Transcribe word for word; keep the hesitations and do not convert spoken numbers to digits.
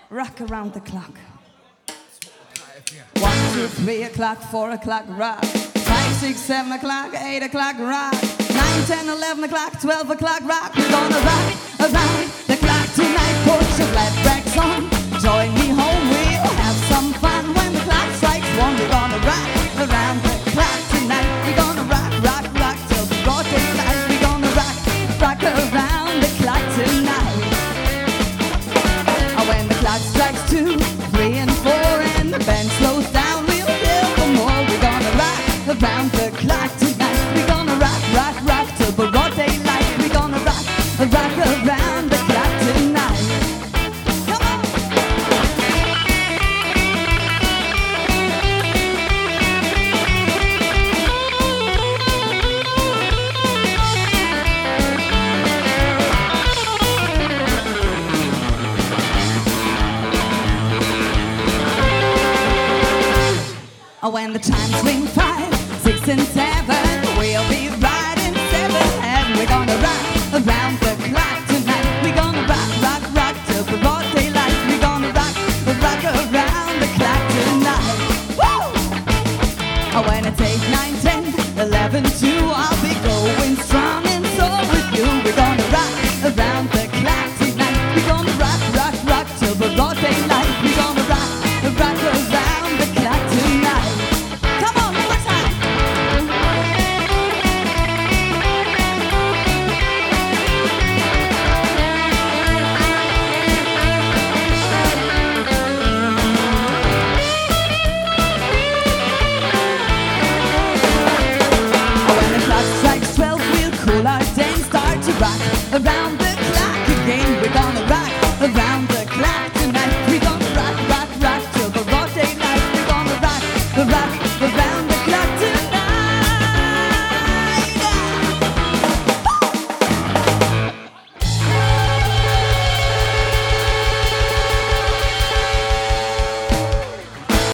rock around the clock. One, two, three o'clock, four o'clock, rock. Five, six, seven o'clock, eight o'clock, rock. Nine, ten, eleven o'clock, twelve o'clock, rock. We're gonna rock around the clock tonight. Put your flat backs on, join me home, we'll have some fun. When the clock strikes one, we're gonna rock around the clock tonight. We're gonna rock, rock, rock till the broad daylight. We're gonna rock, rock around the clock tonight. When the clock strikes two, three and four, and the band slows down, we'll hear for more. We're gonna rock around the clock tonight. We're gonna rock, rock, rock till the broad daylight. We're gonna rock, rock around the clock tonight. Come on! When the chimes ring five, six and seven, we'll be riding seven, and we're gonna rock around the clock tonight. We're gonna rock, rock, rock till the broad daylight. We're gonna rock, rock around the clock tonight. Woo! When it's eight, nine, ten, eleven, two, I'll be going strong and so with you. We're gonna rock around the clock tonight. We're gonna rock, rock, rock till the broad daylight. We're gonna rock, rock around the clock tonight. Cool our day, start to rock around the clock again. We're gonna rock around the clock tonight. We're gonna rock, rock, rock till the broad daylight. We're gonna rock, rock